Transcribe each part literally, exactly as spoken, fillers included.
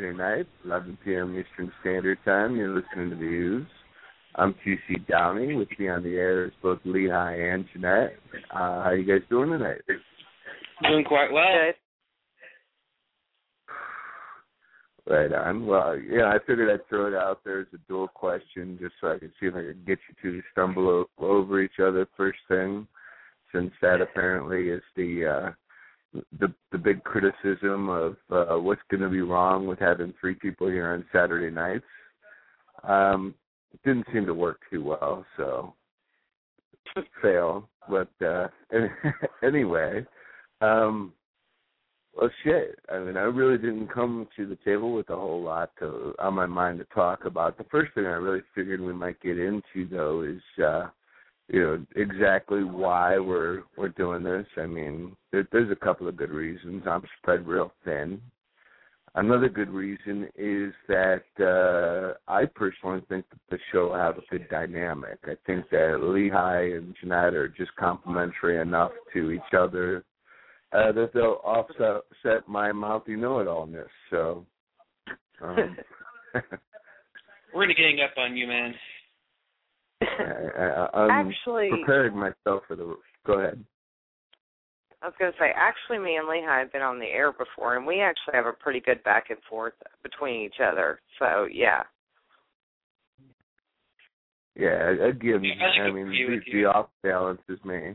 Saturday night, eleven p.m. Eastern Standard Time. You're listening to The Ooze. I'm Q C Downey. With me on the air is both Lehigh and Jeanette. Uh, how you guys doing tonight? Doing quite well. Good. Right on. Well, yeah, I figured I'd throw it out there as a dual question just so I could see if I could get you two to stumble o- over each other first thing, since that apparently is the uh, the the big criticism of uh, what's going to be wrong with having three people here on Saturday nights. Um, it didn't seem to work too well, so fail. But uh, anyway, um, well, shit. I mean, I really didn't come to the table with a whole lot to, on my mind to talk about. The first thing I really figured we might get into, though, is uh, you know, exactly why we're we're doing this. I mean, there, there's a couple of good reasons. I'm spread real thin. Another good reason is that uh, I personally think that the show will have a good dynamic. I think that Lehigh and Jeanette are just complimentary enough to each other uh, that they'll offset my mouthy know-it-allness. So um, we're gonna gang up on you, man. I, I, I'm actually, preparing myself for the. Go ahead. I was going to say, actually, me and Lehigh have been on the air before, and we actually have a pretty good back and forth between each other. So, yeah. Yeah, again, Yeah, I, I mean, the, the off balance is me.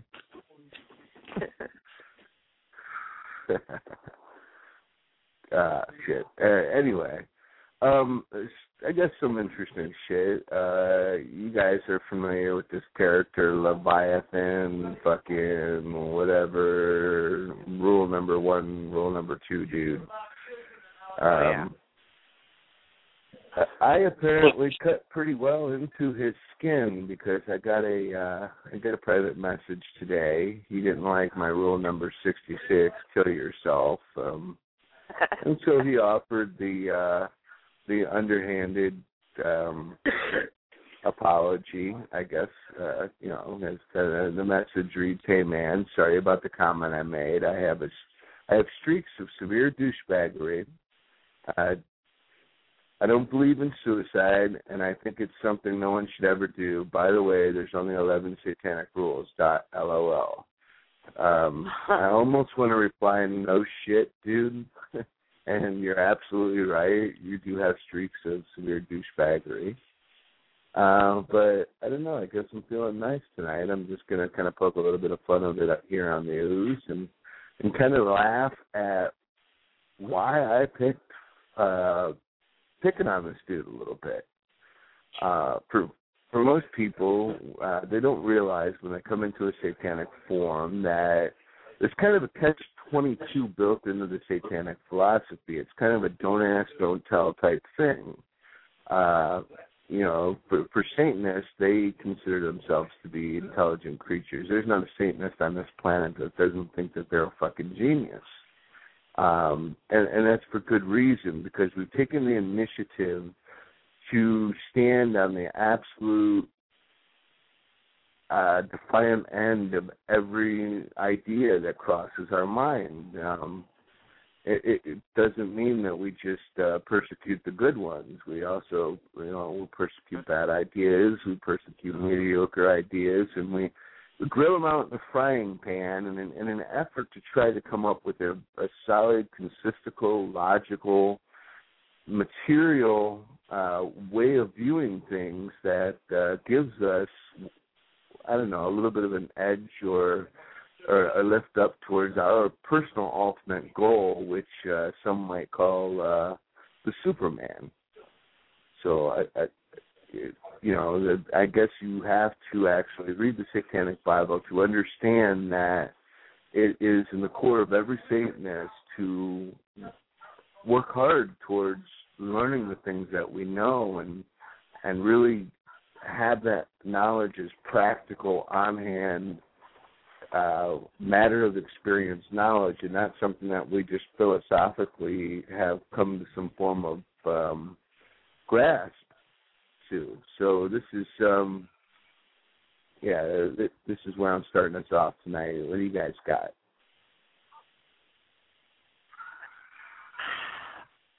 uh, shit. Uh, anyway, um, I guess some interesting shit. Uh, you guys are familiar with this character, Leviathan, fucking whatever, rule number one, rule number two, dude. Um, oh, yeah. I apparently cut pretty well into his skin because I got a uh, I got a private message today. He didn't like my rule number sixty-six, kill yourself. Um, and so he offered the uh, the underhanded um, apology, I guess. Uh, you know, as uh, the message reads, "Hey man, sorry about the comment I made. I have a I have streaks of severe douchebaggery. Uh, I don't believe in suicide, and I think it's something no one should ever do. By the way, there's only eleven satanic rules. Dot LOL. Um, I almost want to reply, no shit, dude. And you're absolutely right. You do have streaks of severe douchebaggery. Uh, but I don't know. I guess I'm feeling nice tonight. I'm just going to kind of poke a little bit of fun of it up here on the Ooze and, and kind of laugh at why I picked uh, picking on this dude a little bit. Uh, for for most people, uh, they don't realize when they come into a satanic form that there's kind of a catch twenty-two built into the satanic philosophy. It's kind of a don't ask, don't tell type thing. Uh, you know, for, for Satanists, they consider themselves to be intelligent creatures. There's not a Satanist on this planet that doesn't think that they're a fucking genius. Um, and, and that's for good reason, because we've taken the initiative to stand on the absolute uh, defiant end of every idea that crosses our mind. Um, it, it, it doesn't mean that we just uh, persecute the good ones. We also, you know, we persecute bad ideas, we persecute mediocre ideas, and we We grill them out in the frying pan in an, in an effort to try to come up with a, a solid, consistical, logical, material uh, way of viewing things that uh, gives us, I don't know, a little bit of an edge or, or a lift up towards our personal ultimate goal, which uh, some might call uh, the Superman. So I, I You know, I guess you have to actually read the Satanic Bible to understand that it is in the core of every Satanist to work hard towards learning the things that we know and and really have that knowledge as practical, on-hand, uh, matter of experience knowledge, and not something that we just philosophically have come to some form of um, grasp. Too. So this is, um, yeah, this is where I'm starting us off tonight. What do you guys got?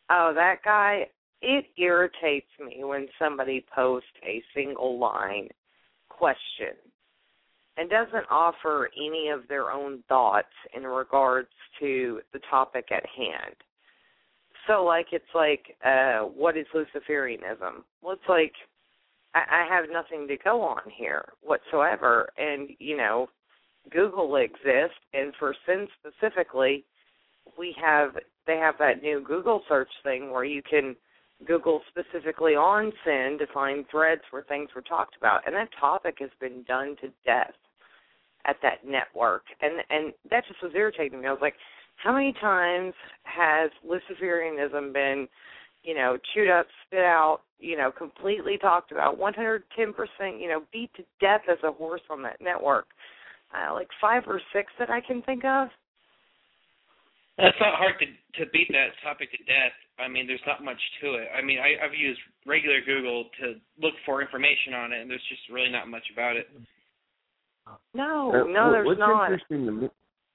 Oh, that guy, it irritates me when somebody posts a single line question and doesn't offer any of their own thoughts in regards to the topic at hand. So, like, it's like, uh, what is Luciferianism? Well, it's like, I, I have nothing to go on here whatsoever. And, you know, Google exists, and for sin specifically, we have, they have that new Google search thing where you can Google specifically on sin to find threads where things were talked about. And that topic has been done to death at that network. And and that just was irritating me. I was like, how many times has Luciferianism been, you know, chewed up, spit out, you know, completely talked about, one hundred ten percent, you know, beat to death as a horse on that network? Uh, like five or six that I can think of. It's not hard to to beat that topic to death. I mean, there's not much to it. I mean, I, I've used regular Google to look for information on it, and there's just really not much about it. No, uh, no, there's what's not. Interesting to me,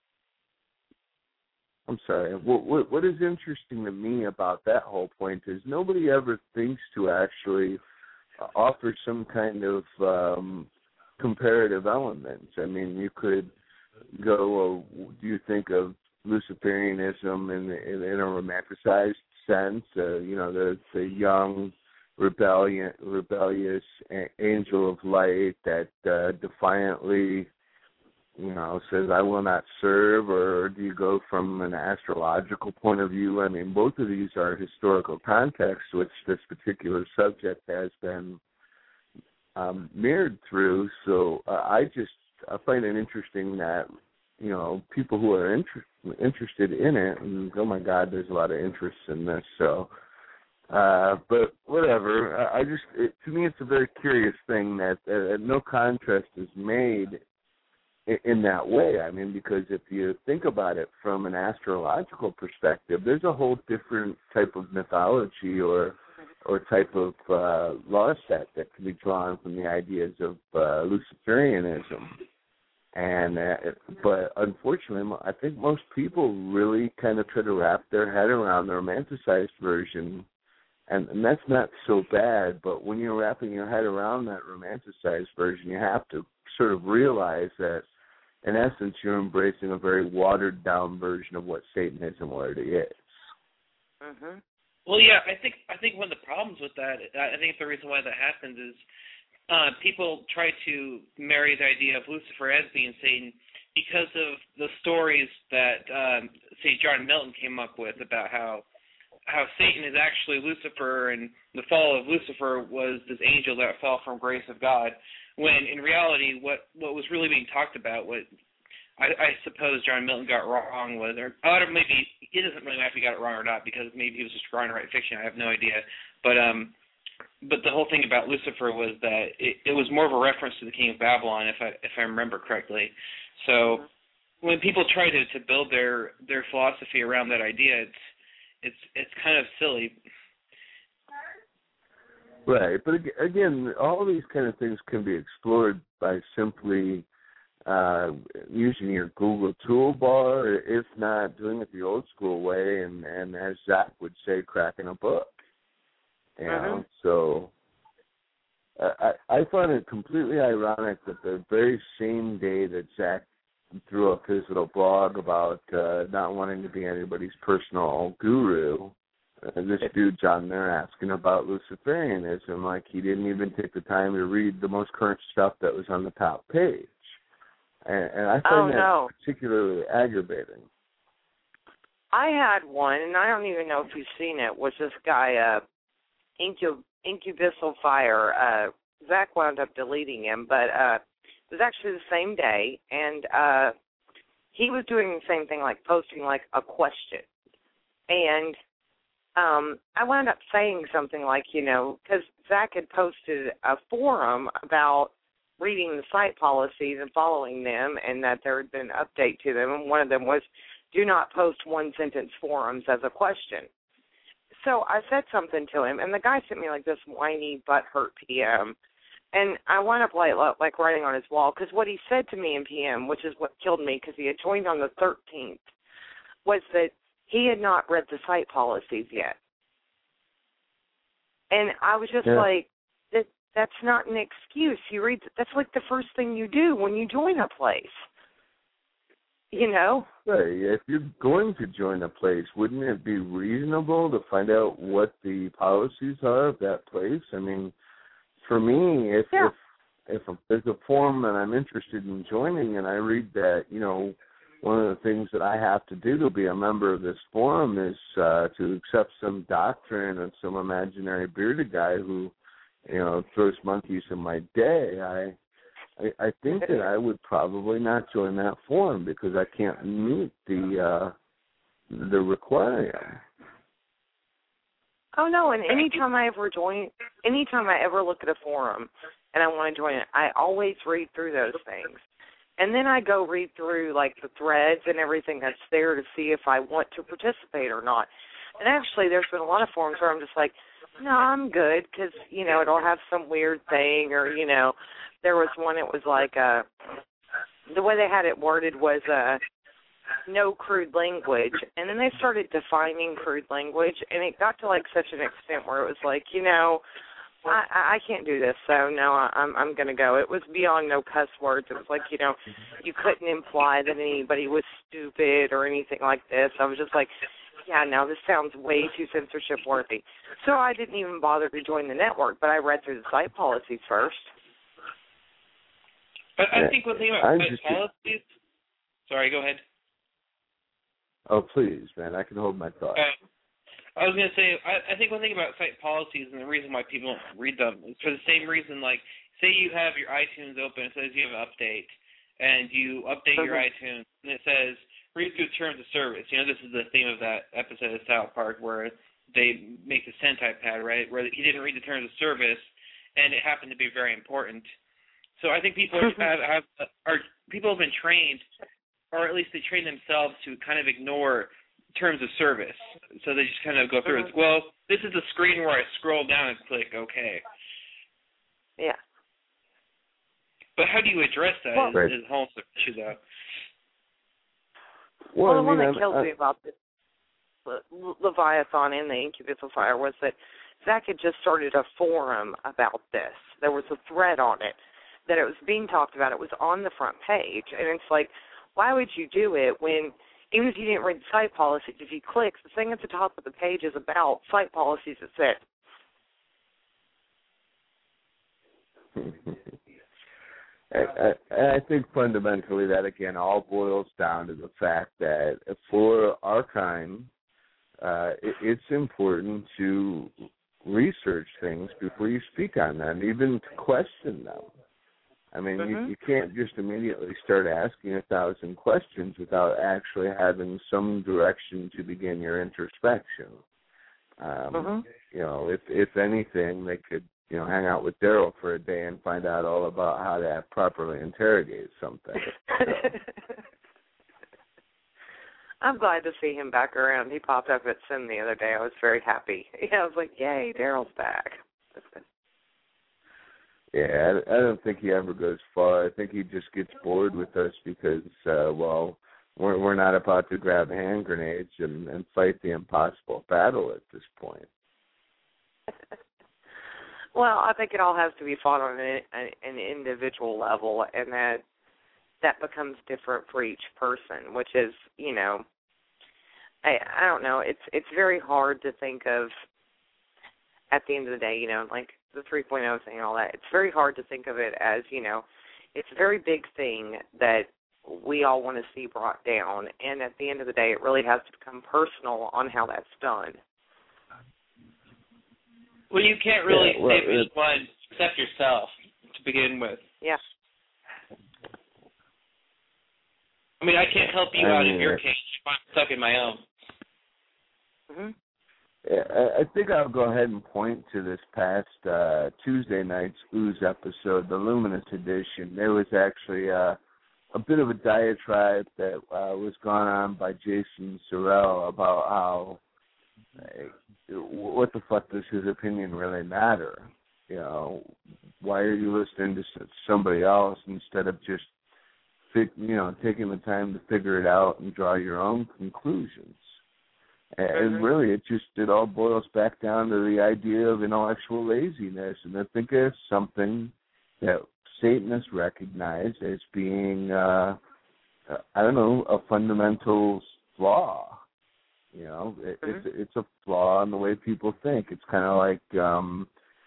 I'm sorry. What, what what is interesting to me about that whole point is nobody ever thinks to actually offer some kind of um, comparative elements. I mean, you could go. Uh, do you think of Luciferianism in, in, in a romanticized sense? Uh, you know, the the young, rebellion, rebellious angel of light that uh, defiantly, you know, says, I will not serve, or do you go from an astrological point of view? I mean, both of these are historical contexts which this particular subject has been um, mirrored through. So uh, I just I find it interesting that, you know, people who are inter- interested in it, and oh my God, there's a lot of interest in this. So, uh, but whatever. I, I just, it, to me, it's a very curious thing that uh, no contrast is made in, in that way. I mean, because if you think about it from an astrological perspective, there's a whole different type of mythology or or type of uh, law set that can be drawn from the ideas of uh, Luciferianism. And uh, but unfortunately, I think most people really kind of try to wrap their head around the romanticized version, and, and that's not so bad. But when you're wrapping your head around that romanticized version, you have to sort of realize that, in essence, you're embracing a very watered down version of what Satanism already is. Mm-hmm. Well, yeah, I think I think one of the problems with that, I think the reason why that happens is Uh, people try to marry the idea of Lucifer as being Satan because of the stories that, um, say, John Milton came up with about how how Satan is actually Lucifer, and the fall of Lucifer was this angel that fell from grace of God, when in reality what, what was really being talked about, what I, I suppose John Milton got wrong was, or, or maybe it doesn't really matter if he got it wrong or not, because maybe he was just trying to write fiction, I have no idea, but um. But the whole thing about Lucifer was that it, it was more of a reference to the King of Babylon, if I if I remember correctly. So when people try to, to build their, their philosophy around that idea, it's it's it's kind of silly. Right, but again, all these kind of things can be explored by simply uh, using your Google toolbar, if not doing it the old school way, and, and as Zach would say, cracking a book. You know, uh-huh. So uh, I, I find it completely ironic that the very same day that Zach threw up his little blog about uh, not wanting to be anybody's personal guru, uh, this dude's on there asking about Luciferianism, like he didn't even take the time to read the most current stuff that was on the top page. And, and I find oh, that no. particularly aggravating. I had one, and I don't even know if you've seen it, was this guy, uh, Incub- Incubissal Fire. Uh, Zach wound up deleting him, but uh, it was actually the same day, and uh, he was doing the same thing, like posting like a question. And um, I wound up saying something like, you know, because Zach had posted a forum about reading the site policies and following them, and that there had been an update to them, and one of them was, do not post one-sentence forums as a question. So I said something to him, and the guy sent me like this whiny, butthurt P M, and I wound up like, like writing on his wall, because what he said to me in P M, which is what killed me, because he had joined on the thirteenth, was that he had not read the site policies yet. And I was just yeah. like, that that's not an excuse. You read, that's like the first thing you do when you join a place. You know? Right. If you're going to join a place, wouldn't it be reasonable to find out what the policies are of that place? I mean, for me, if yeah. if if there's a forum that I'm interested in joining and I read that, you know, one of the things that I have to do to be a member of this forum is uh, to accept some doctrine of some imaginary bearded guy who, you know, throws monkeys in my day, I, I I think that I would probably not join that forum because I can't meet the uh, the requirement. Oh no! And anytime I ever join, anytime I ever look at a forum and I want to join it, I always read through those things, and then I go read through like the threads and everything that's there to see if I want to participate or not. And actually, there's been a lot of forums where I'm just like, no, I'm good because you know it'll have some weird thing, or you know, there was one. It was like uh, the way they had it worded was uh. no crude language, and then they started defining crude language, and it got to like such an extent where it was like, you know, I, I can't do this, so no, I'm I'm gonna go. It was beyond no cuss words. It was like, you know, you couldn't imply that anybody was stupid or anything like this. I was just like, yeah, no, this sounds way too censorship worthy. So I didn't even bother to join the network, but I read through the site policies first. But I think one thing about site just, policies. Sorry, go ahead. Oh, please, man, I can hold my thought. Uh, I was going to say, I, I think one thing about site policies and the reason why people don't read them is for the same reason, like, say you have your iTunes open, it says you have an update, and you update your iTunes, and it says, read through terms of service. You know, this is the theme of that episode of South Park where they make the Sentai pad, right, where he didn't read the terms of service, and it happened to be very important. So I think people have, have are people have been trained, or at least they train themselves to kind of ignore terms of service. So they just kind of go through it. Well, this is the screen where I scroll down and click OK. Yeah. But how do you address that well, is, right. is a whole issue, though. Well, well the I mean, one that I'm, kills I'm, me about this Le- Leviathan and the Incubus of Fire was that Zach had just started a forum about this. There was a thread on it that it was being talked about. It was on the front page. And it's like, why would you do it when, even if you didn't read the site policies, if you click, the thing at the top of the page is about site policies itself. I, I, I think fundamentally that, again, all boils down to the fact that for our kind, uh, it, it's important to research things before you speak on them, even to question them. I mean, mm-hmm. you, you can't just immediately start asking a thousand questions without actually having some direction to begin your introspection. Um, mm-hmm. You know, if if anything, they could, you know, hang out with Daryl for a day and find out all about how to properly interrogate something. So. I'm glad to see him back around. He popped up at Sim the other day. I was very happy. Yeah, I was like, yay, Daryl's back. Yeah, I, I don't think he ever goes far. I think he just gets bored with us because, uh, well, we're, we're not about to grab hand grenades and, and fight the impossible battle at this point. Well, I think it all has to be fought on an, an individual level, and that that becomes different for each person, which is, you know, I, I don't know. It's it's very hard to think of at the end of the day, you know, like the three point oh thing and all that. It's very hard to think of it as, you know, it's a very big thing that we all want to see brought down, and at the end of the day, it really has to become personal on how that's done. Well, you can't really yeah, well, save anyone except yourself to begin with. Yeah. I mean, I can't help you I out mean, in your case. I'm stuck in my own. Mm-hmm. Yeah, I think I'll go ahead and point to this past uh, Tuesday night's Ooze episode, the Luminous edition. There was actually uh, a bit of a diatribe that uh, was gone on by Jason Sorrell about how, uh, what the fuck does his opinion really matter? You know, why are you listening to somebody else instead of just, you know, taking the time to figure it out and draw your own conclusions? And Mhm. really, it just it all boils back down to the idea of intellectual laziness, and I think it's something that Satanists recognize as being, uh, I don't know, a fundamental flaw. You know, it, Mhm. it's it's a flaw in the way people think. It's kind of like um,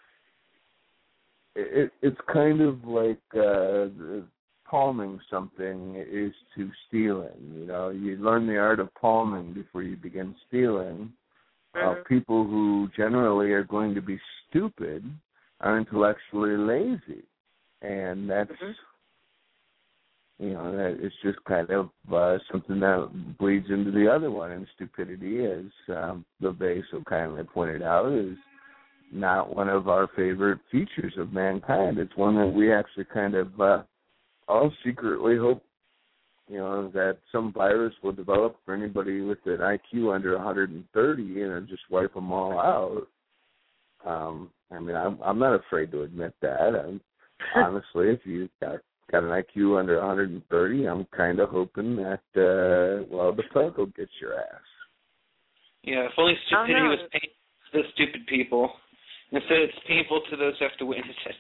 it, it's kind of like uh, palming something is to stealing. You know, you learn the art of palming before you begin stealing. Uh, Mhm. people who generally are going to be stupid are intellectually lazy, and that's Mhm. you know that it's just kind of uh, something that bleeds into the other one. And stupidity, as um, LaVey so kindly pointed out, is not one of our favorite features of mankind. It's one that we actually kind of uh, all secretly hope, you know, that some virus will develop for anybody with an I Q under one hundred thirty and just wipe them all out. Um, I mean, I'm, I'm not afraid to admit that. I'm, honestly, if you've got, got an I Q under one hundred thirty, I'm kind of hoping that, uh, well, the fuck will get your ass. Yeah, if only stupidity Oh, no. was painful to the stupid people. Instead, it's painful to those who have to witness it.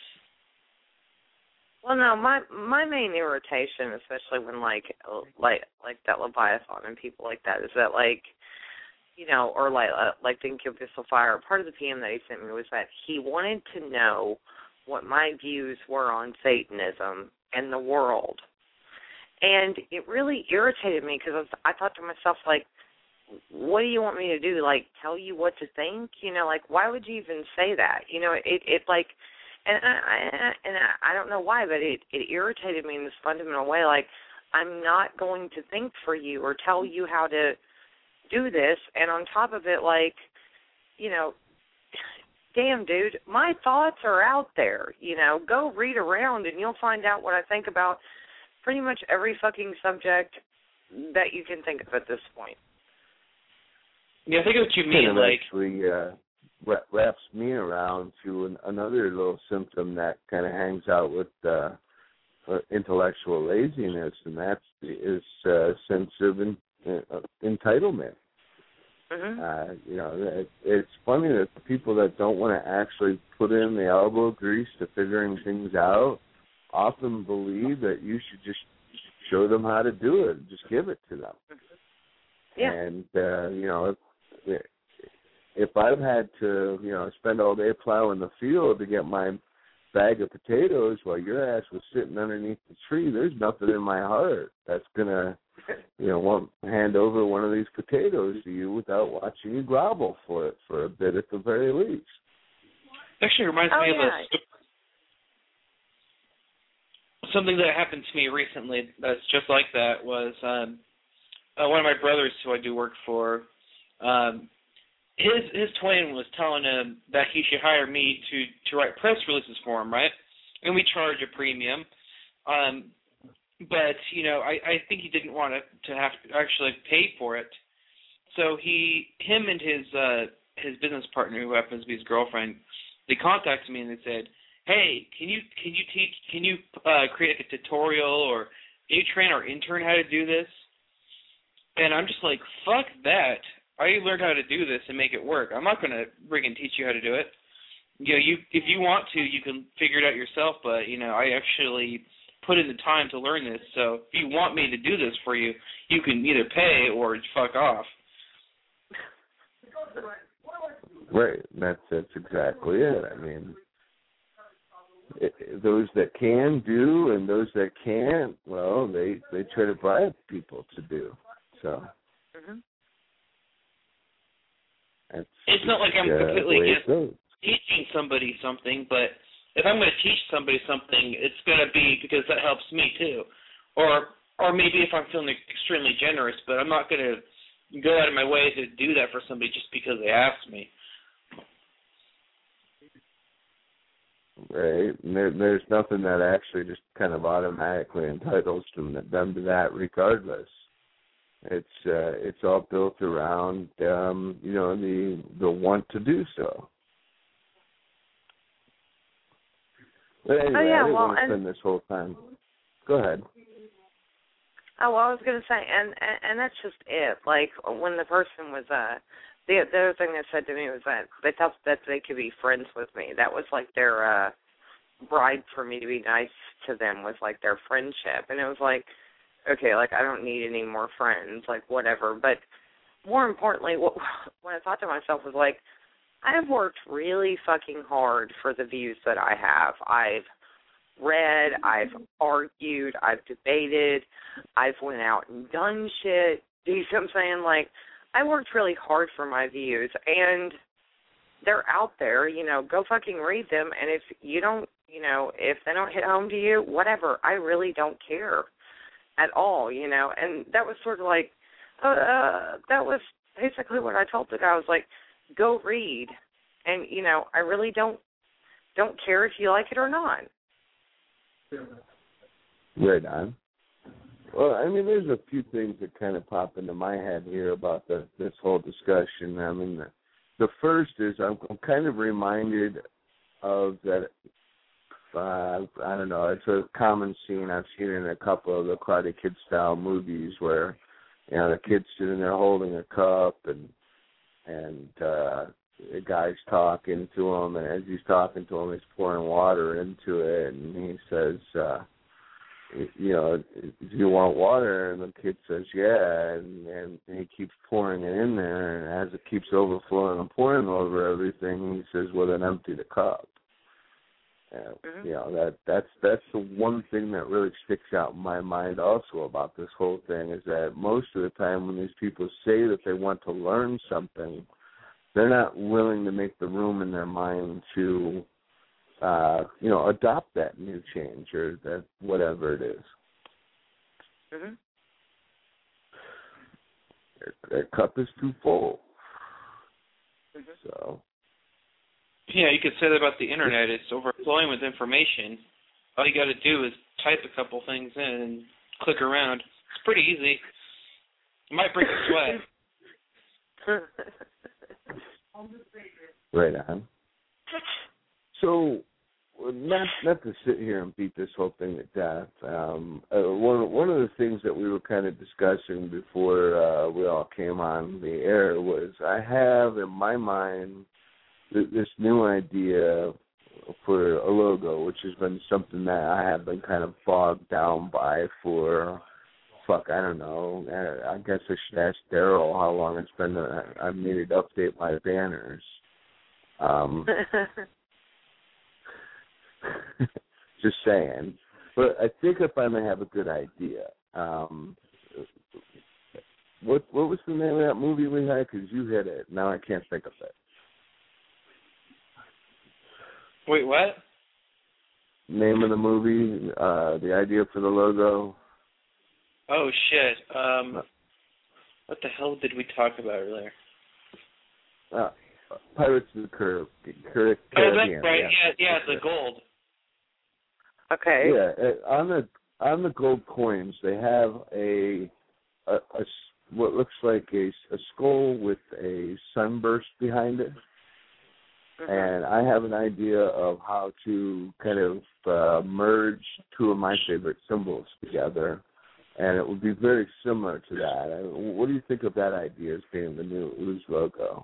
Well, no, my my main irritation, especially when like like like that Leviathan and people like that, is that like, you know, or like uh, like the Incubus of Fire. Part of the P M that he sent me was that he wanted to know what my views were on Satanism and the world, and it really irritated me because I, I thought to myself, like, what do you want me to do? Like, tell you what to think? You know, like, why would you even say that? You know, it it like. And I, I and I, I don't know why, but it, it irritated me in this fundamental way. Like, I'm not going to think for you or tell you how to do this. And on top of it, like, you know, damn, dude, my thoughts are out there. You know, go read around and you'll find out what I think about pretty much every fucking subject that you can think of at this point. Yeah, I think what you Kind mean, of like, actually uh, wra- wraps me around to an, another little symptom that kind of hangs out with uh, uh, intellectual laziness, and that's is uh, sense of in, uh, entitlement. Mm-hmm. Uh, you know, it, it's funny that the people that don't want to actually put in the elbow grease to figuring things out often believe that you should just show them how to do it, just give it to them. Yeah. And uh, you know, if, if I've had to, you know, spend all day plowing the field to get my bag of potatoes while your ass was sitting underneath the tree, there's nothing in my heart that's gonna, you know, want hand over one of these potatoes to you without watching you grovel for it for a bit at the very least. it actually reminds Oh, me of yeah. a sto- something that happened to me recently that's just like that was um, uh, one of my brothers who I do work for, um, his his twin was telling him that he should hire me to, to write press releases for him, right? And we charge a premium. Um, but, you know, I, I think he didn't want to, to have to actually pay for it. So he, him and his uh, his business partner, who happens to be his girlfriend, they contacted me and they said, "Hey, can you can you teach can you uh, create like a tutorial or can you train our intern how to do this?" And I'm just like, "Fuck that! I already learned how to do this and make it work. I'm not going to friggin' teach you how to do it. You know, you if you want to, you can figure it out yourself. But you know, I actually put in the time to learn this. So if you want me to do this for you, you can either pay or fuck off." Right, that's that's exactly it. I mean, it, those that can do and those that can't, well, they they try to bribe people to do. So Mm-hmm. that's It's not like I'm uh, completely the way against it goes. teaching somebody something, but if I'm going to teach somebody something, it's going to be because that helps me too. Or or maybe if I'm feeling extremely generous, but I'm not going to go out of my way to do that for somebody just because they asked me. Right, and there, there's nothing that actually just kind of automatically entitles them, them to that, regardless. It's uh, it's all built around um, you know the the want to do so. But anyway, Oh, yeah, I didn't well, want to and- spend this whole time. Go ahead. Oh, well, I was gonna say, and, and and that's just it. Like when the person was uh, the the other thing they said to me was that they thought that they could be friends with me. That was like their uh, bribe for me to be nice to them, was like their friendship, and it was like, okay, like I don't need any more friends, like whatever. But more importantly, what what I thought to myself was like, I've worked really fucking hard for the views that I have. I've read, I've argued, I've debated, I've went out and done shit. Do you see what I'm saying? Like, I worked really hard for my views, and they're out there, you know, go fucking read them, and if you don't, you know, if they don't hit home to you, whatever, I really don't care at all, you know, and that was sort of like, uh, uh that was basically what I told the guy. I was like, go read, and, you know, I really don't, don't care if you like it or not. Right on. Well, I mean, there's a few things that kind of pop into my head here about the, this whole discussion. I mean, the, the first is I'm, I'm kind of reminded of that, uh, I don't know, it's a common scene I've seen in a couple of the Karate Kid-style movies where, you know, the kid's sitting there holding a cup and, and uh, the guy's talking to him, and as he's talking to him, he's pouring water into it, and he says, uh, you know, do you want water? And the kid says, yeah, and, and he keeps pouring it in there, and as it keeps overflowing and pouring over everything, he says, well, then empty the cup. And, mm-hmm. You know, that that's that's the one thing that really sticks out in my mind also about this whole thing, is that most of the time when these people say that they want to learn something, they're not willing to make the room in their mind to, uh, you know, adopt that new change or that whatever it is. Mm-hmm. Their, their cup is too full. Mm-hmm. So. Yeah, you could say that about the internet. It's overflowing with information. All you got to do is type a couple things in and click around. It's pretty easy. It might break a sweat. Right on. So, not not to sit here and beat this whole thing to death. Um, uh, one one of the things that we were kind of discussing before uh, we all came on the air was I have in my mind th- this new idea for a logo, which has been something that I have been kind of bogged down by for. Fuck, I don't know. I guess I should ask Daryl how long it's been that I've needed to update my banners. Um, just saying. But I think I finally have a good idea. Um, what what was the name of that movie we had? Because you hit it. Now I can't think of it. Wait, what? Name of the movie, uh, the idea for the logo. Oh, shit. Um, what the hell did we talk about earlier? Uh, Pirates of the Caribbean. Oh, that's right. Yeah, yeah, the gold. Okay. Yeah, on the on the gold coins, they have a, a, a what looks like a, a skull with a sunburst behind it. Mm-hmm. And I have an idea of how to kind of uh, merge two of my favorite symbols together. And it would be very similar to that. What do you think of that idea as being the new Ooze logo?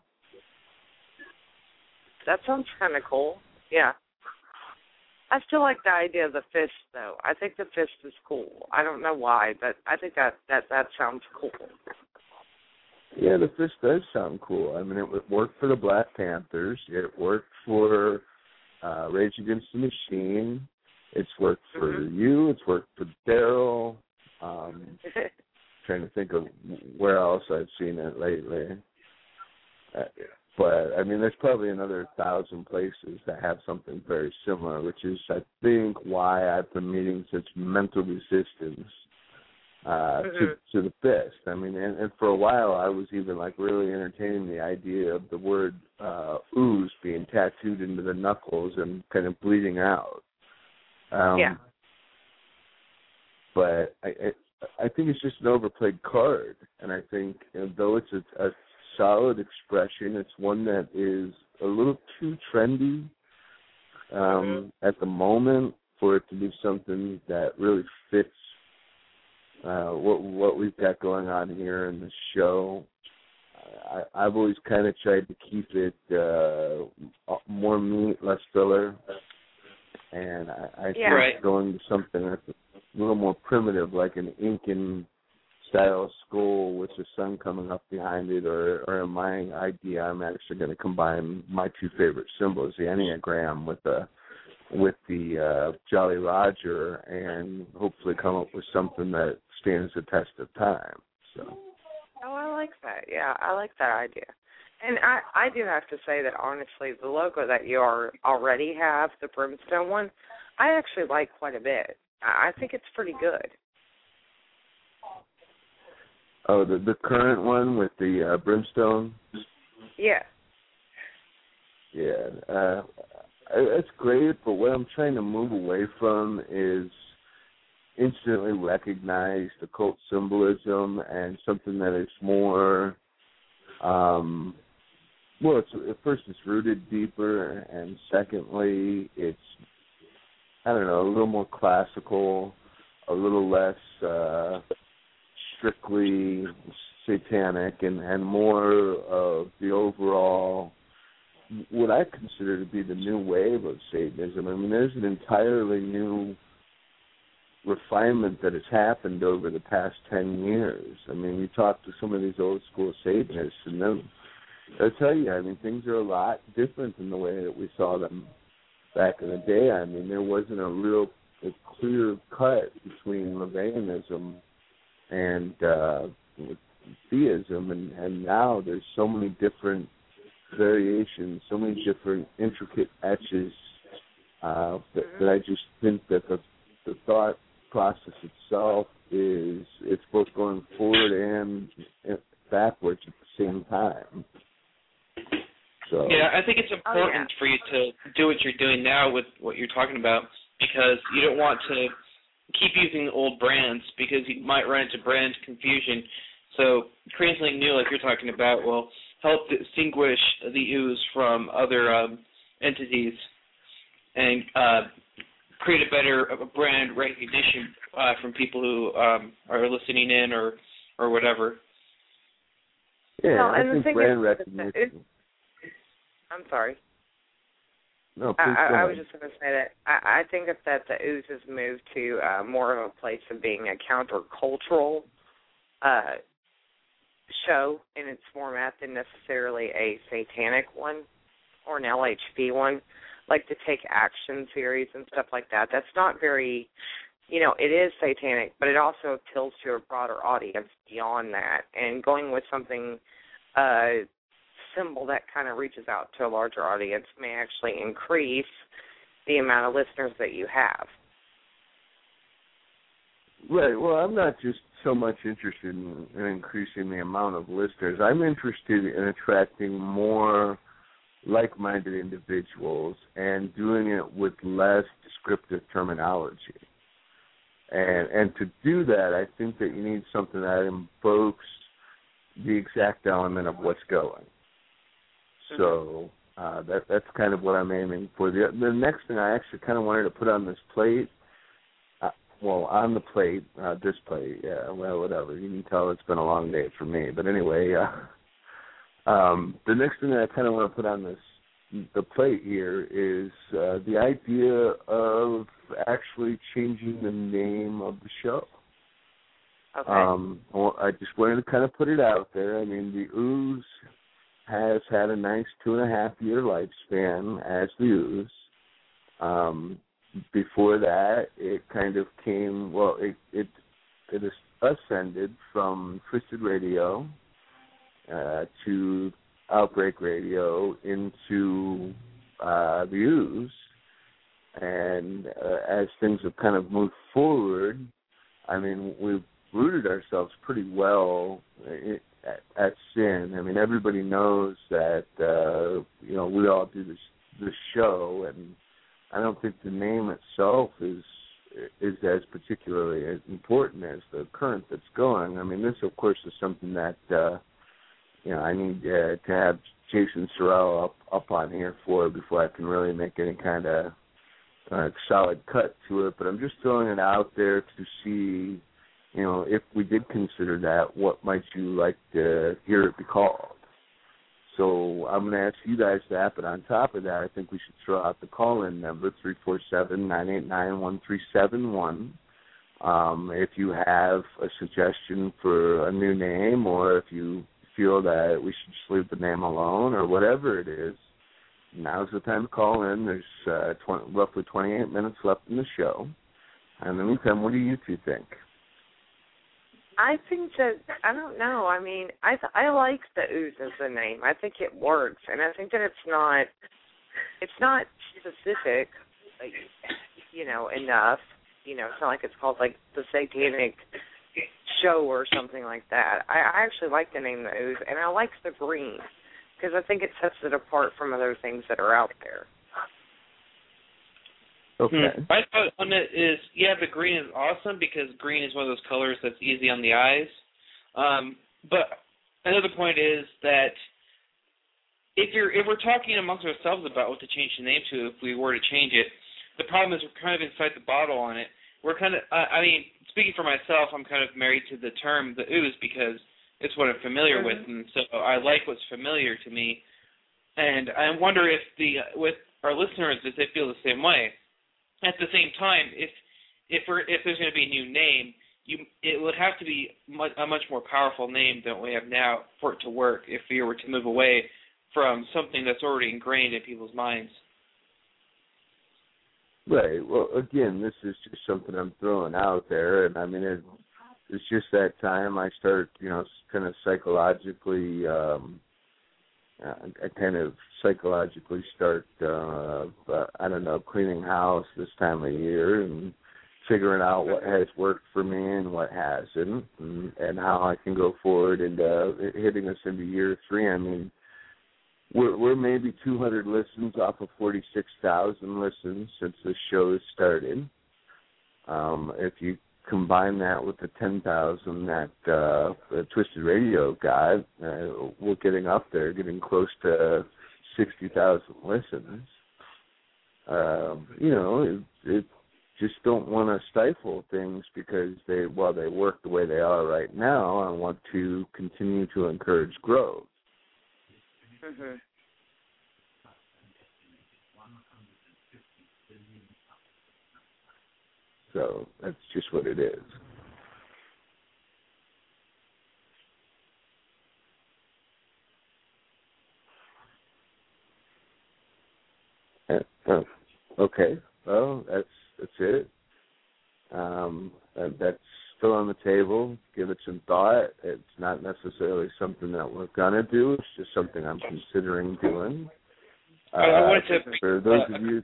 That sounds kind of cool. Yeah. I still like the idea of the fist, though. I think the fist is cool. I don't know why, but I think that, that, that sounds cool. Yeah, the fist does sound cool. I mean, it would work for the Black Panthers. It worked for uh, Rage Against the Machine. It's worked for mm-hmm. you. It's worked for Daryl. Um, trying to think of where else I've seen it lately. Uh, but, I mean, there's probably another thousand places that have something very similar, which is, I think, why I've been meeting such mental resistance uh, mm-hmm. to, to the fist. I mean, and, and for a while I was even, like, really entertaining the idea of the word uh, ooze being tattooed into the knuckles and kind of bleeding out. Um, yeah. But I, I I think it's just an overplayed card, and I think you know, though it's a, a solid expression, it's one that is a little too trendy um, mm-hmm. at the moment for it to be something that really fits uh, what what we've got going on here in the show. I, I've always kind of tried to keep it uh, more meat, less filler, and I, I think right. going to something that's a little more primitive, like an Incan style skull with the sun coming up behind it, or, or in my idea, I'm actually going to combine my two favorite symbols, the Enneagram with the with the uh, Jolly Roger, and hopefully come up with something that stands the test of time. So. Oh, I like that. Yeah, I like that idea. And I, I do have to say that, honestly, the logo that you are already have, the Brimstone one, I actually like quite a bit. I think it's pretty good. Oh, the the current one with the uh, brimstone? Yeah. Yeah, uh, it's great, but what I'm trying to move away from is instantly recognize occult symbolism and something that is more, um, well, it's, at first it's rooted deeper, and secondly, it's, I don't know, a little more classical, a little less uh, strictly satanic, and, and more of the overall, what I consider to be the new wave of Satanism. I mean, there's an entirely new refinement that has happened over the past ten years. I mean, you talk to some of these old school Satanists, and then they'll tell you, I mean, things are a lot different than the way that we saw them back in the day. I mean, there wasn't a real a clear cut between Levianism and uh, theism, and, and now there's so many different variations, so many different intricate etches uh, that, that I just think that the, the thought process itself is, it's both going forward and backwards at the same time. So yeah, I think it's important oh, yeah. for you to do what you're doing now with what you're talking about, because you don't want to keep using the old brands, because you might run into brand confusion. So creating something new, like you're talking about, will help distinguish the ooze from other um, entities and uh, create a better brand recognition uh, from people who um, are listening in or or whatever. Yeah, no, I and think brand recognition. It, I'm sorry. No, I, please I, go I ahead. was just going to say that I, I think that, that the ooze has moved to uh, more of a place of being a countercultural uh, show in its format than necessarily a satanic one or an L H P one, like the Take Action series and stuff like that. That's not very, you know, it is satanic, but it also appeals to a broader audience beyond that. And going with something uh, symbol that kind of reaches out to a larger audience may actually increase the amount of listeners that you have. Right. Well, I'm not just so much interested in, in increasing the amount of listeners. I'm interested in attracting more like-minded individuals and doing it with less descriptive terminology. And and to do that, I think that you need something that invokes the exact element of what's going. So uh, that that's kind of what I'm aiming for. The, the next thing I actually kind of wanted to put on this plate, uh, well, on the plate, uh, this plate, yeah, well, whatever. You can tell it's been a long day for me. But anyway, uh, um, the next thing that I kind of want to put on this the plate here is uh, the idea of actually changing the name of the show. Okay. Um, well, I just wanted to kind of put it out there. I mean, the Ooze has had a nice two and a half year lifespan as the Ooze. Um, before that, it kind of came, well, it, it, it ascended from Twisted Radio uh, to Outbreak Radio into uh, the Ooze. And uh, as things have kind of moved forward, I mean, we've rooted ourselves pretty well at, at Sin. I mean, everybody knows that, uh, you know, we all do this, this show, and I don't think the name itself is is as particularly as important as the current that's going. I mean, this, of course, is something that, uh, you know, I need uh, to have Jason Sorrell up, up on here for before I can really make any kind of uh, solid cut to it. But I'm just throwing it out there to see, you know, if we did consider that, what might you like to hear it be called? So I'm going to ask you guys that, but on top of that, I think we should throw out the call-in number, three four seven, nine eight nine, one three seven one. Um, if you have a suggestion for a new name, or if you feel that we should just leave the name alone, or whatever it is, now's the time to call in. There's uh, twenty, roughly twenty-eight minutes left in the show. In the meantime, what do you two think? I think that, I don't know, I mean, I I like the Ooze as a name. I think it works, and I think that it's not, it's not specific, like, you know, enough. You know, it's not like it's called, like, the Satanic Show or something like that. I, I actually like the name the Ooze, and I like the green, because I think it sets it apart from other things that are out there. Okay. Mm. My thought on it is, yeah, the green is awesome because green is one of those colors that's easy on the eyes. Um, but another point is that if you're if we're talking amongst ourselves about what to change the name to, if we were to change it, the problem is we're kind of inside the bottle on it. We're kind of, uh, I mean, speaking for myself, I'm kind of married to the term the Ooze because it's what I'm familiar mm-hmm. with, and so I like what's familiar to me. And I wonder if the with our listeners, if they feel the same way. At the same time, if if we're if there's going to be a new name, you it would have to be much, a much more powerful name than we have now for it to work. If we were to move away from something that's already ingrained in people's minds. Right. Well, again, this is just something I'm throwing out there, and I mean, it, it's just that time I start, you know, kind of psychologically. Um, Uh, I kind of psychologically start, uh, uh, I don't know, cleaning house this time of year and figuring out what has worked for me and what hasn't, and, and how I can go forward and uh, hitting us into year three. I mean, we're, we're maybe two hundred listens off of forty-six thousand listens since this show has started. Um, if you combine that with the ten thousand that uh, Twisted Radio got, uh, we're getting up there, getting close to sixty thousand listens. Uh, you know, it, it just don't want to stifle things because they, while they work the way they are right now, I want to continue to encourage growth. Mm-hmm. So that's just what it is. Uh, oh, okay. Well, that's that's it. Um, that's still on the table. Give it some thought. It's not necessarily something that we're gonna do. It's just something I'm considering doing. Uh, I wanted to for those uh, of you.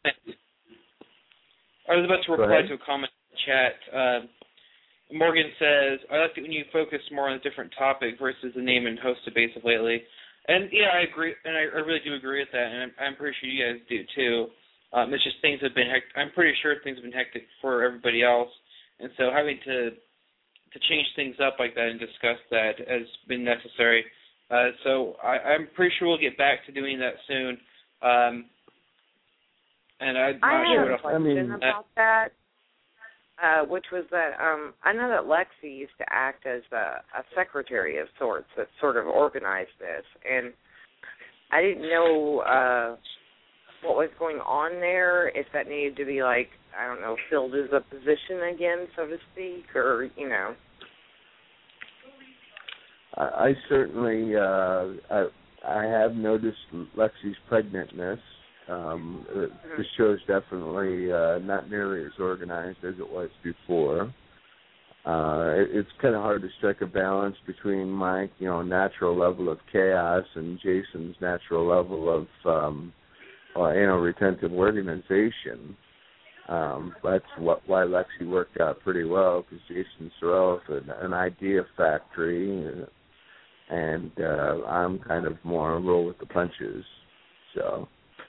I was about to reply to a comment in the chat. Uh, Morgan says, I like it when you focus more on a different topic versus the name and host debate of lately. And, yeah, I agree, and I, I really do agree with that, and I'm, I'm pretty sure you guys do, too. Um, it's just things have been hectic. I'm pretty sure things have been hectic for everybody else, and so having to to change things up like that and discuss that has been necessary. Uh, so I, I'm pretty sure we'll get back to doing that soon. Um, and I'm not I sure have what a else. question uh, about that, uh, which was that um, I know that Lexi used to act as a, a secretary of sorts that sort of organized this, and I didn't know uh, what was going on there, if that needed to be, like, I don't know, filled as a position again, so to speak, or, you know. I, I certainly, uh, I, I have noticed Lexi's pregnantness. Um, mm-hmm. The show is definitely uh, not nearly as organized as it was before. Uh, it, it's kind of hard to strike a balance between my, you know, natural level of chaos and Jason's natural level of, um, uh, you know, retentive organization. Um, that's what, why Lexi worked out pretty well, because Jason Sorrell is an, an idea factory, and uh, I'm kind of more roll with the punches. So.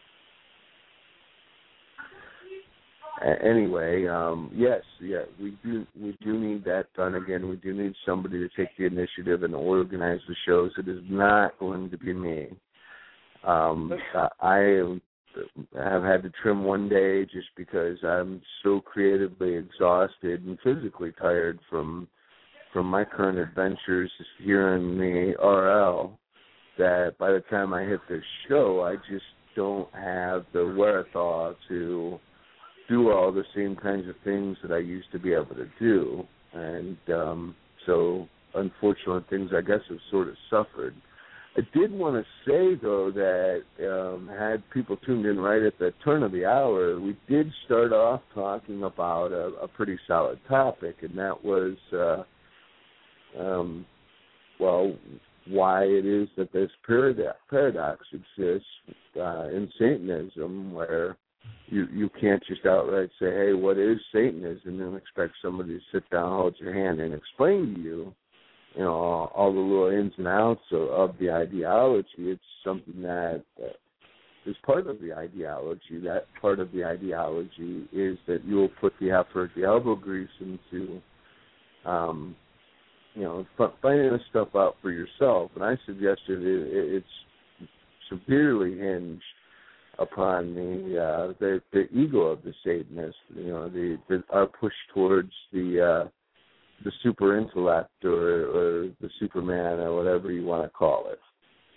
Anyway, um, yes, yeah, we do we do need that done again. We do need somebody to take the initiative and organize the shows. It is not going to be me. Um, I have had to trim one day just because I'm so creatively exhausted and physically tired from from my current adventures here in the R L that by the time I hit this show, I just don't have the wherewithal to do all the same kinds of things that I used to be able to do. And um, so, unfortunately, things, I guess, have sort of suffered. I did want to say, though, that um, had people tuned in right at the turn of the hour, we did start off talking about a, a pretty solid topic, and that was, uh, um, well, why it is that this paradox, paradox exists uh, in Satanism, where you you can't just outright say, hey, what is Satanism, and expect somebody to sit down, hold your hand, and explain to you, you know, all, all the little ins and outs of, of the ideology. It's something that uh, is part of the ideology. That part of the ideology is that you'll put the effort, the elbow grease into, um, you know, finding this stuff out for yourself. And I suggested it, it's severely hinged upon the, uh, the the ego of the Satanist. You know, the, the our push towards the uh, the super intellect or, or the Superman or whatever you want to call it.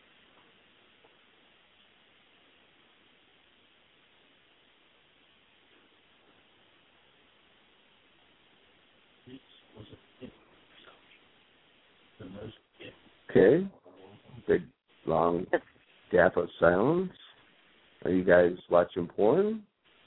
Okay. Big, long gap of silence. Are you guys watching porn?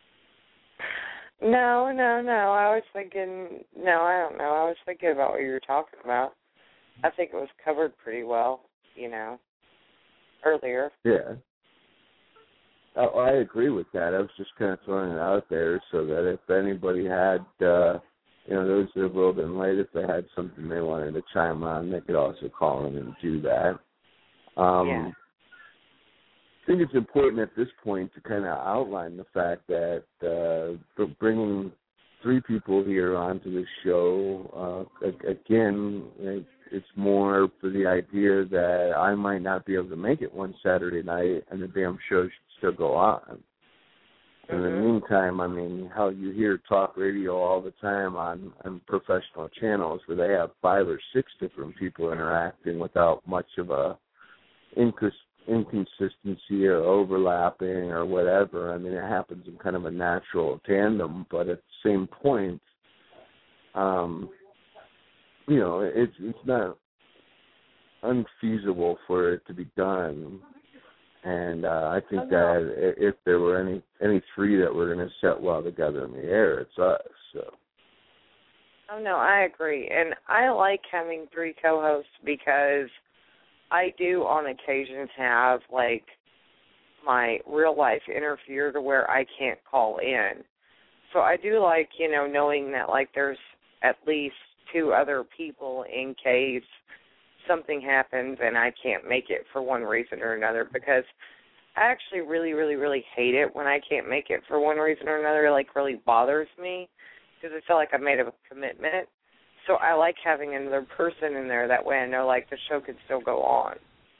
No, no, no. I was thinking, no, I don't know. I was thinking about what you were talking about. I think it was covered pretty well, you know, earlier. Yeah. I, I agree with that. I was just kind of throwing it out there so that if anybody had, uh, you know, those that have rolled in late, if they had something they wanted to chime on, they could also call in and do that. Um, yeah. I think it's important at this point to kind of outline the fact that uh, bringing three people here onto the show, uh, again, it's more for the idea that I might not be able to make it one Saturday night and the damn show should still go on. Mm-hmm. In the meantime, I mean, how you hear talk radio all the time on, on professional channels where they have five or six different people interacting without much of a incons- inconsistency or overlapping or whatever. I mean, it happens in kind of a natural tandem, but at the same point, um, you know, it's it's not unfeasible for it to be done. And uh, I think oh, no. that if there were any any three that were going to set well together in the air, it's us. So. Oh, no, I agree. And I like having three co-hosts because I do on occasions have, like, my real life interfere to where I can't call in. So I do like, you know, knowing that, like, there's at least two other people in case something happens and I can't make it for one reason or another, because I actually really, really, really hate it when I can't make it for one reason or another. It, like, really bothers me because I feel like I've made a commitment. So I like having another person in there. That way I know, like, the show can still go on.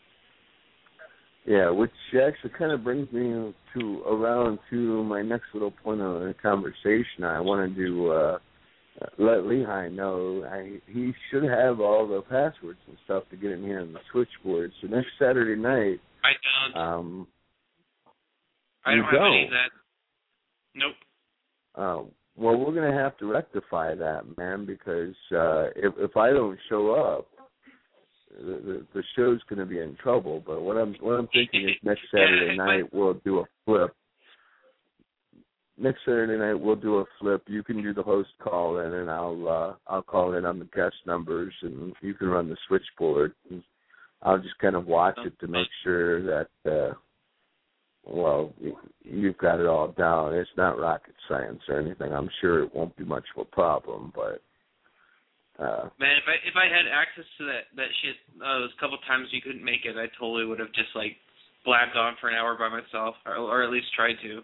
Yeah, which actually kind of brings me to around to my next little point of the conversation. I wanted to uh, let Lehigh know I, he should have all the passwords and stuff to get in here on the switchboard. So next Saturday night... I don't. Um, I don't have don't. any of that. Nope. Um, well, we're going to have to rectify that, man, because uh, if, if I don't show up, the, the, the show's going to be in trouble. But what I'm what I'm thinking is next Saturday night we'll do a flip. Next Saturday night we'll do a flip. You can do the host call in, and I'll uh, I'll call in on the guest numbers, and you can run the switchboard. And I'll just kind of watch it to make sure that. Uh, Well, you've got it all down. It's not rocket science or anything. I'm sure it won't be much of a problem, but uh, man, if I if I had access to that that shit uh, those couple times you couldn't make it, I totally would have just like blabbed on for an hour by myself, or, or at least tried to.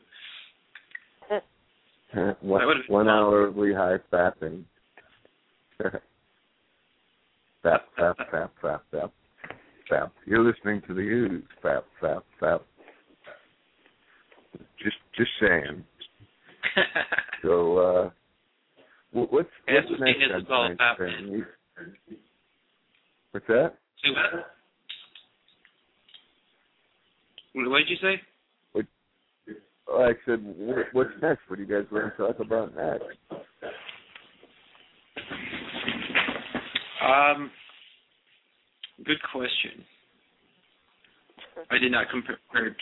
one one hour of Lehigh fapping. Fap, fap, fap, fap, fap, fap. You're listening to the Ooze. Fap, fap, fap. Just, just saying. So, uh, what's what's yeah, next on tonight's thing? What's that? Say what? What did you say? What, oh, I said, what, what's next? What do you guys want to talk about next? Um, good question. I did not compare.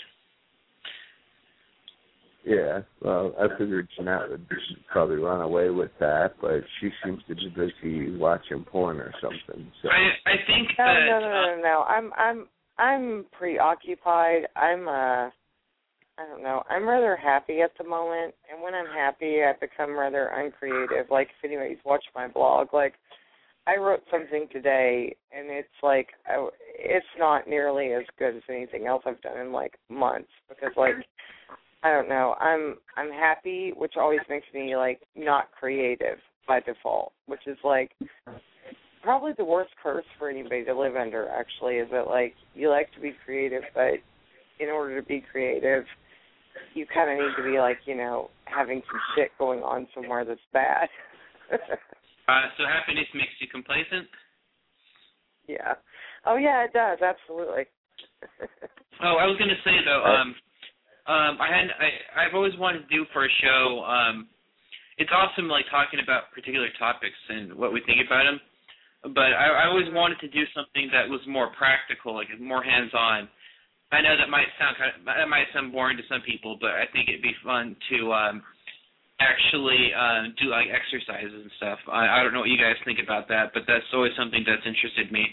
Yeah, well, I figured Jeanette would probably run away with that, but she seems to be busy watching porn or something. So I I think no, that no, no, no, no, no. I'm I'm I'm preoccupied. I'm uh I don't know. I'm rather happy at the moment, and when I'm happy, I become rather uncreative. Like if anybody's watched my blog, like I wrote something today, and it's like I, it's not nearly as good as anything else I've done in like months because like. I don't know. I'm I'm happy, which always makes me like not creative by default, which is like probably the worst curse for anybody to live under. Actually, is that like you like to be creative, but in order to be creative, you kind of need to be like you know having some shit going on somewhere that's bad. uh, so happiness makes you complacent. Yeah. Oh yeah, it does absolutely. Oh, I was gonna say though. Um, Um, I had I I've always wanted to do for a show. Um, it's awesome, like talking about particular topics and what we think about them. But I, I always wanted to do something that was more practical, like more hands-on. I know that might sound kind of that might sound boring to some people, but I think it'd be fun to um, actually uh, do like exercises and stuff. I, I don't know what you guys think about that, but that's always something that's interested me.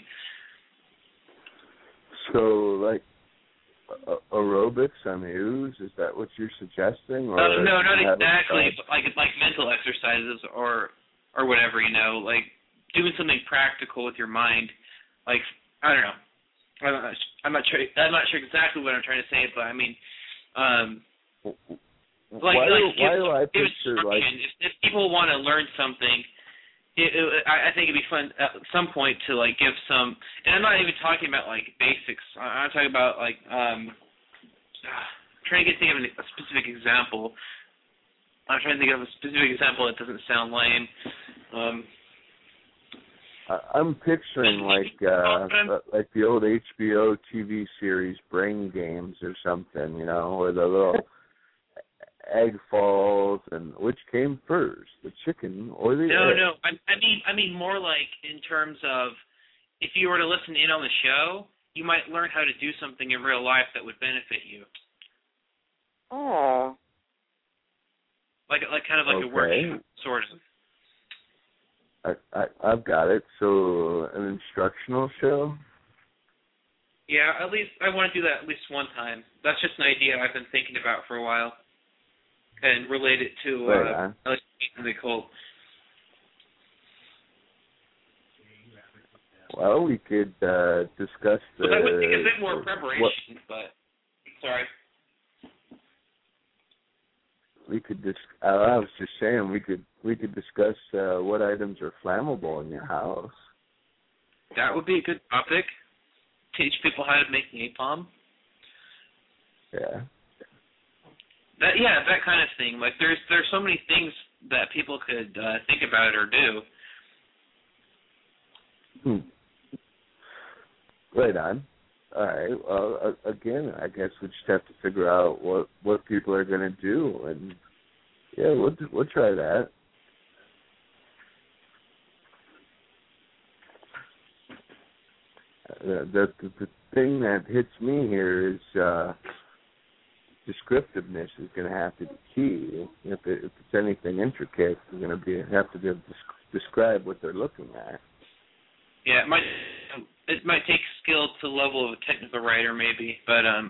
So, like. Uh, aerobics on the ooze? Is that what you're suggesting? Or uh, no, not exactly. But like like mental exercises or or whatever, you know, like doing something practical with your mind. Like I don't know. I'm not, I'm not sure. I'm not sure exactly what I'm trying to say, but I mean, um, like why, like why give, do I give picture like if, if people want to learn something. It, it, I think it'd be fun at some point to like give some, and I'm not even talking about like basics. I'm talking about like um, I'm trying to get think of a specific example. I'm trying to think of a specific example that doesn't sound lame. Um, I'm picturing like uh, like the old H B O T V series Brain Games or something, you know, where the little egg falls, and which came first, the chicken or the no, egg? No, no. I, I mean, I mean more like in terms of if you were to listen in on the show, you might learn how to do something in real life that would benefit you. Oh. Like, like kind of like okay. a workshop, sort of. I, I I've got it. So an instructional show. Yeah, at least I want to do that at least one time. That's just an idea I've been thinking about for a while. And relate it to uh, right the cult. Well, we could uh, discuss the. Well, that would take a bit more preparation, what, but sorry. We could dis- I was just saying we could we could discuss uh, what items are flammable in your house. That would be a good topic. Teach people how to make napalm. Yeah. That, yeah, that kind of thing. Like, there's there's so many things that people could uh, think about or do. Hmm. Right on. All right. Well, uh, again, I guess we just have to figure out what, what people are going to do, and yeah, we'll we'll try that. Uh, the, the the thing that hits me here is. Uh, Descriptiveness is going to have to be key. If, it, if it's anything intricate, you're going to be have to be able to describe what they're looking at. Yeah, it might it might take skill to the level of a technical writer, maybe. But um,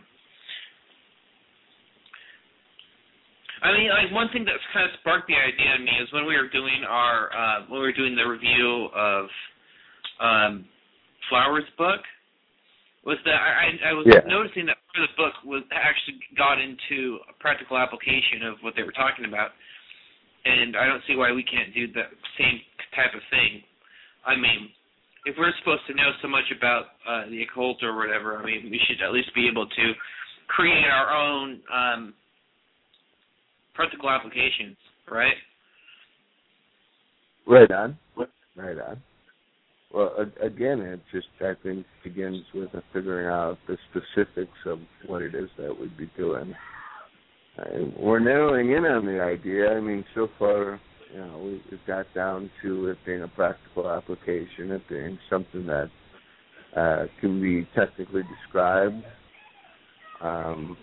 I mean, like one thing that's kind of sparked the idea in me is when we were doing our uh, when we were doing the review of um, Flowers' book. Was that I, I was yeah. noticing that part of the book was actually got into a practical application of what they were talking about, and I don't see why we can't do the same type of thing. I mean, if we're supposed to know so much about uh, the occult or whatever, I mean, we should at least be able to create our own um, practical applications, right? Right on. Right on. well, again, it just, I think, begins with figuring out the specifics of what it is that we'd be doing. And we're narrowing in on the idea. I mean, so far, you know, we've got down to it being a practical application, it being something that uh, can be technically described. Um,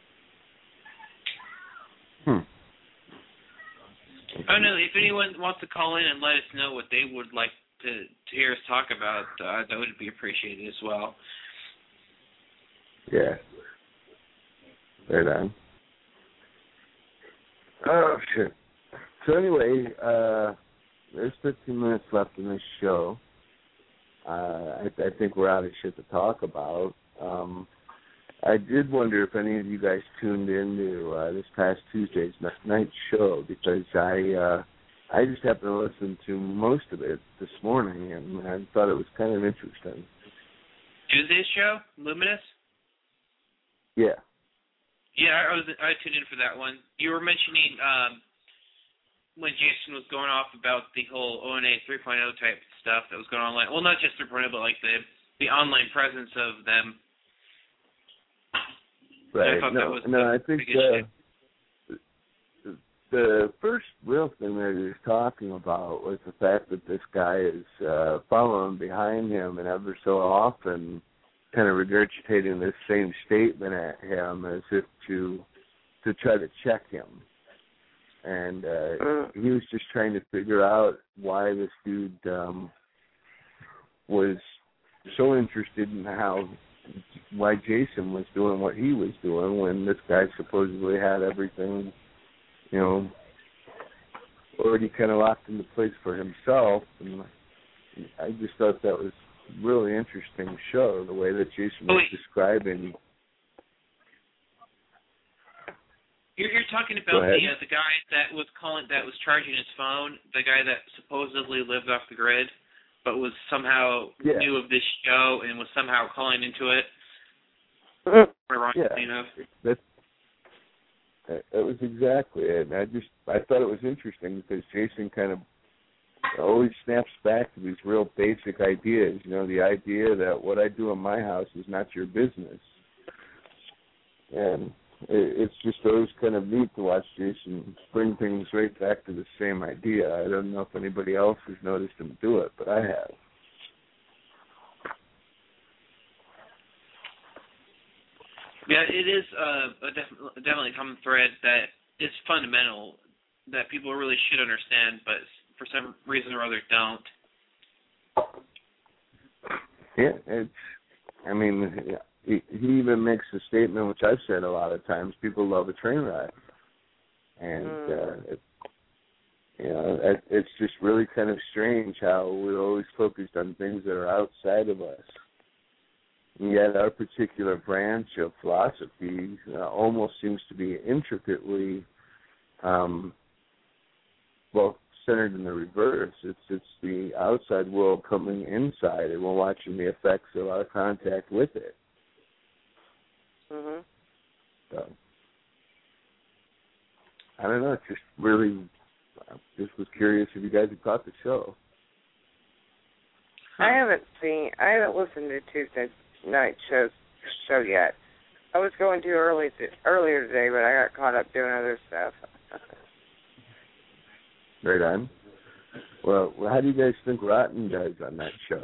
hmm. I don't know. If anyone wants to call in and let us know what they would like to, to hear us talk about, uh, that would be appreciated as well. Yeah. Right on. Oh, shit. So anyway, uh, there's fifteen minutes left in this show. Uh, I, I think we're out of shit to talk about. Um, I did wonder if any of you guys tuned into uh, this past Tuesday's night show, because I uh, I just happened to listen to most of it this morning, and I thought it was kind of interesting. Tuesday's show, Luminous? Yeah. Yeah, I was I tuned in for that one. You were mentioning um, when Jason was going off about the whole O N A three point oh type stuff that was going on online. Well, not just three point oh, but like the the online presence of them. Right. I no, was no, I think uh, the, the first real thing that he was talking about was the fact that this guy is uh, following behind him and ever so often kind of regurgitating this same statement at him as if to to try to check him. And uh, he was just trying to figure out why this dude um, was so interested in how why Jason was doing what he was doing when this guy supposedly had everything, you know, already kind of locked into place for himself. And I just thought that was a really interesting show, the way that Jason was oh, describing. You're, you're talking about the uh, the guy that was calling, that was charging his phone, the guy that supposedly lived off the grid, but was somehow yeah. knew of this show and was somehow calling into it. Yeah, enough. that that was exactly it. And I just I thought it was interesting because Jason kind of always snaps back to these real basic ideas. You know, the idea that what I do in my house is not your business, and it's just always kind of neat to watch Jason bring things right back to the same idea. I don't know if anybody else has noticed him do it, but I have. Yeah, it is uh, a def- definitely a common thread that is fundamental that people really should understand, but for some reason or other don't. Yeah, it's, I mean, he, he even makes a statement, which I've said a lot of times, people love a train ride. And, mm. uh, it, you know, it, it's just really kind of strange how we're always focused on things that are outside of us. And yet our particular branch of philosophy uh, almost seems to be intricately, um, well, centered in the reverse. It's it's the outside world coming inside, and we're watching the effects of our contact with it. Mhm. So, I don't know. It's just really, I just was curious if you guys had caught the show. I haven't seen, I haven't listened to Tuesday's night show show yet. I was going too early to, earlier today, but I got caught up doing other stuff. Right on. Well, how do you guys think Rotten does on that show?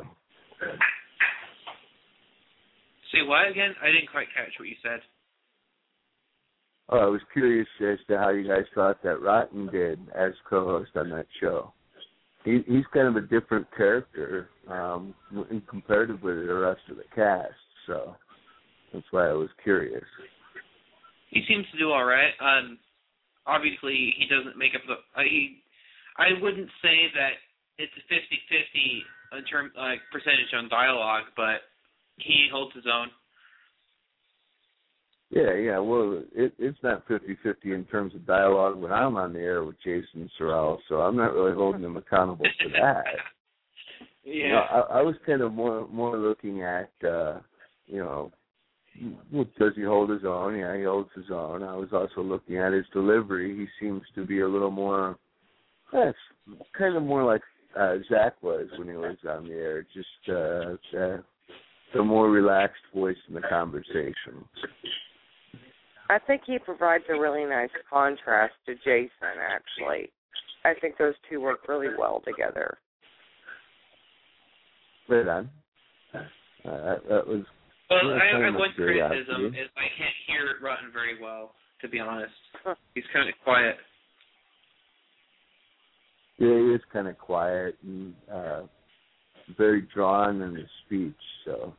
Say what again? I didn't quite catch what you said. Oh, I was curious as to how you guys thought that Rotten did as co-host on that show. He, he's kind of a different character um, in comparatively to the rest of the cast, so that's why I was curious. He seems to do all right. Um, obviously, he doesn't make up the. Uh, he, I wouldn't say that it's a fifty-fifty in term like uh, percentage on dialogue, but he holds his own. Yeah, yeah. Well, it, it's not fifty-fifty in terms of dialogue when I'm on the air with Jason Sorrell, so I'm not really holding him accountable for that. Yeah. You know, I, I was kind of more more looking at, uh, you know, does he hold his own? Yeah, he holds his own. I was also looking at his delivery. He seems to be a little more, that's kind of more like uh, Zach was when he was on the air. Just uh, the, the more relaxed voice in the conversation. I think he provides a really nice contrast to Jason, actually. I think those two work really well together. Right on. Uh, that was. Well, yeah, I kind have of one curiosity. criticism is I can't hear Rotten very well, to be honest. He's kind of quiet. Yeah, he is kind of quiet and uh, very drawn in his speech, so.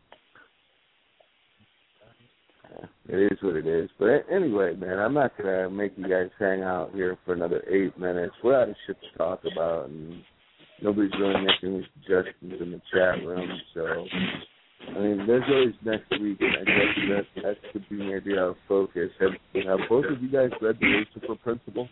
It is what it is. But anyway, man, I'm not going to make you guys hang out here for another eight minutes. We're out of shit to talk about, and nobody's really making any suggestions in the chat room. So, I mean, there's always next week, and I guess that, that could be maybe our focus. Have, have both of you guys read The Lucifer Principle?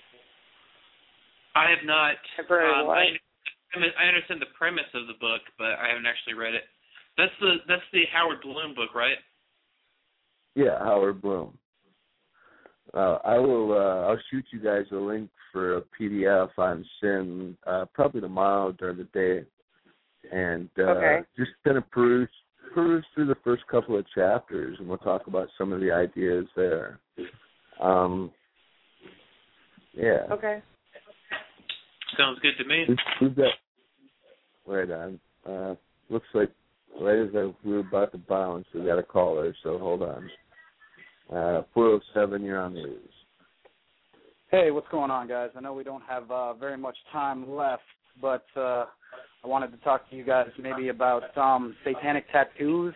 I have not. Um, I, I understand the premise of the book, but I haven't actually read it. That's the that's the Howard Bloom book, right? Yeah, Howard Bloom. Uh, I will. Uh, I'll shoot you guys a link for a P D F on Sin uh, probably tomorrow during the day, and uh, okay. just kind of peruse peruse through the first couple of chapters, and we'll talk about some of the ideas there. Um, yeah. Okay. Sounds good to me. We've got right on. Uh, looks like right as I, we were about to bounce, we got a caller. So hold on. Uh, four oh seven, you're on the news. Hey, what's going on, guys? I know we don't have uh, very much time left, but uh, I wanted to talk to you guys maybe about um, satanic tattoos.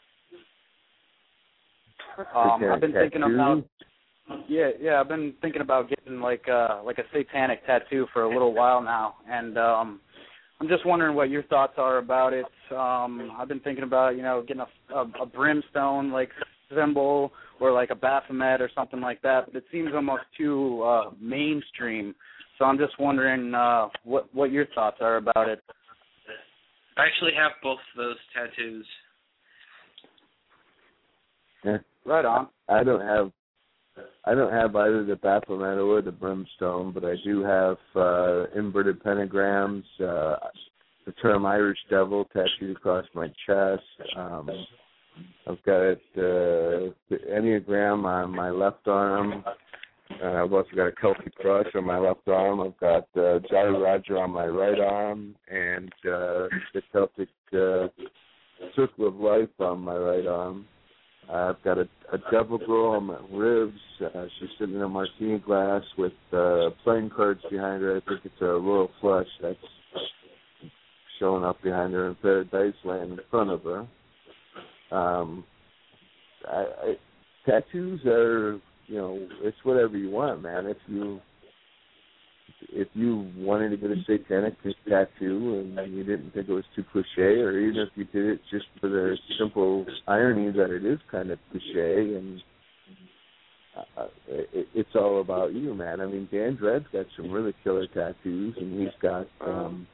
Um, satanic I've been tattoo? thinking about yeah, yeah. I've been thinking about getting like uh, like a satanic tattoo for a little while now, and um, I'm just wondering what your thoughts are about it. Um, I've been thinking about you know getting a, a, a brimstone like symbol or like a Baphomet or something like that, but it seems almost too uh, mainstream. So I'm just wondering uh, what what your thoughts are about it. I actually have both of those tattoos. Yeah. Right on. I don't have I don't have either the Baphomet or the brimstone, but I do have uh, inverted pentagrams, uh, the term Irish Devil tattooed across my chest. Um, I've got uh, the Enneagram on my left arm. Uh, I've also got a Celtic Cross on my left arm. I've got uh, Jolly Roger on my right arm, and uh, the Celtic uh, Circle of Life on my right arm. Uh, I've got a, a devil girl on my ribs. Uh, she's sitting in a martini glass with uh, playing cards behind her. I think it's a royal flush that's showing up behind her and Paradise Land in front of her. Um, I, I, tattoos are, you know, it's whatever you want, man. If you if you wanted to get a satanic tattoo and you didn't think it was too cliche, or even if you did it just for the simple irony that it is kind of cliche, and uh, it, it's all about you, man. I mean, Dan Dredd's got some really killer tattoos, and he's got, um,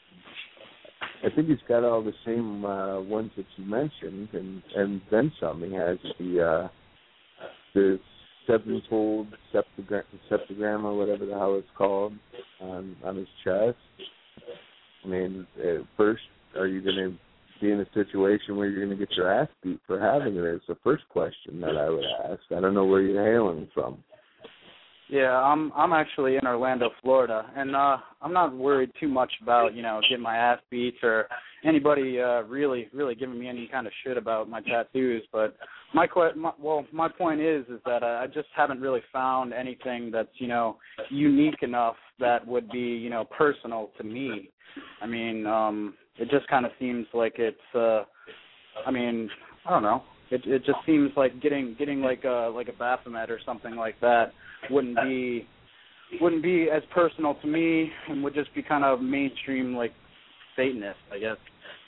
I think he's got all the same uh, ones that you mentioned, and, and then some. He has the uh, the sevenfold septagram, septagram or whatever the hell it's called on, on his chest. I mean, uh, first, are you going to be in a situation where you're going to get your ass beat for having it? It's the first question that I would ask. I don't know where you're hailing from. Yeah, I'm I'm actually in Orlando, Florida, and uh, I'm not worried too much about you know getting my ass beat or anybody uh, really really giving me any kind of shit about my tattoos. But my, que- my well, my point is is that I just haven't really found anything that's you know unique enough that would be you know personal to me. I mean, um, it just kind of seems like it's. Uh, I mean, I don't know. It it just seems like getting getting like a like a Baphomet or something like that wouldn't be wouldn't be as personal to me and would just be kind of mainstream like Satanist, I guess.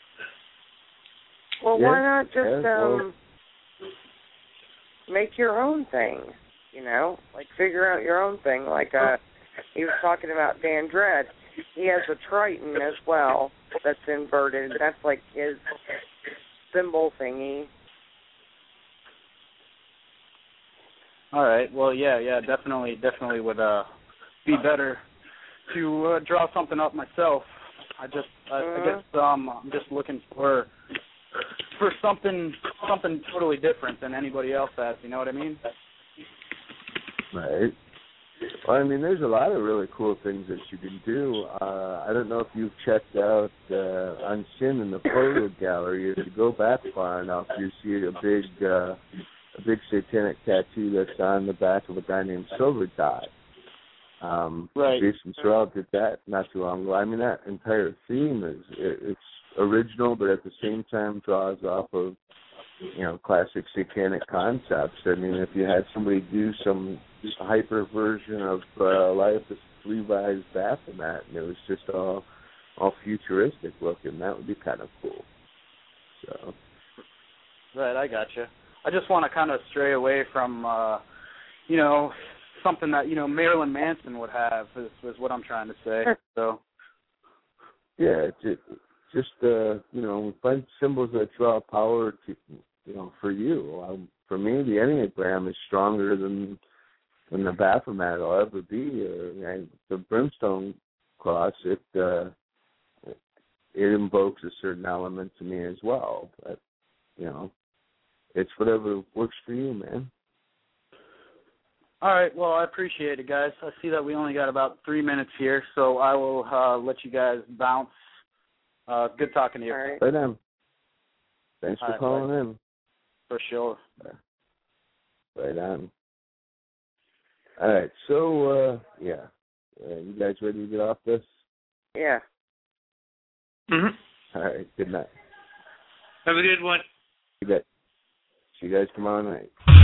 Well, yeah. why not just yeah, well. um make your own thing? You know, like figure out your own thing. Like uh, he was talking about Dan Dredd. He has a Triton as well that's inverted. That's like his symbol thingy. All right. Well, yeah, yeah, definitely, definitely would uh, be better to uh, draw something up myself. I just, I, Mm-hmm. I guess, um, I'm just looking for for something, something totally different than anybody else has. You know what I mean? Right. Well, I mean, there's a lot of really cool things that you can do. Uh, I don't know if you've checked out uh, on Sin in the photo gallery. If you go back far enough, you see a big, uh, a big satanic tattoo that's on the back of a guy named Silver Dot. Um, Right. Jason Sorrell did that not too long ago. I mean, that entire theme is it, it's original, but at the same time draws off of, you know, classic satanic concepts. I mean, if you had somebody do some hyper version of uh, Elias Levi's Baphomet, and it was just all all futuristic looking, that would be kind of cool. So. Right, I gotcha. I just want to kind of stray away from, uh, you know, something that, you know, Marilyn Manson would have, is, is what I'm trying to say. So. Yeah, just, just uh, you know, find symbols that draw power to, you know, for you. Um, for me, the Enneagram is stronger than than the Baphomet will ever be. Uh, and the Brimstone Cross, it uh, it invokes a certain element to me as well. But, you know, it's whatever works for you, man. All right, well, I appreciate it, guys. I see that we only got about three minutes here, so I will uh, let you guys bounce. Uh, good talking to you. All right. Right on. Thanks All for right, calling right. in. For sure. Right on. All right, so, uh, yeah. Uh, you guys ready to get off this? Yeah. Mm-hmm. All right, good night. Have a good one. You bet. See you guys tomorrow night.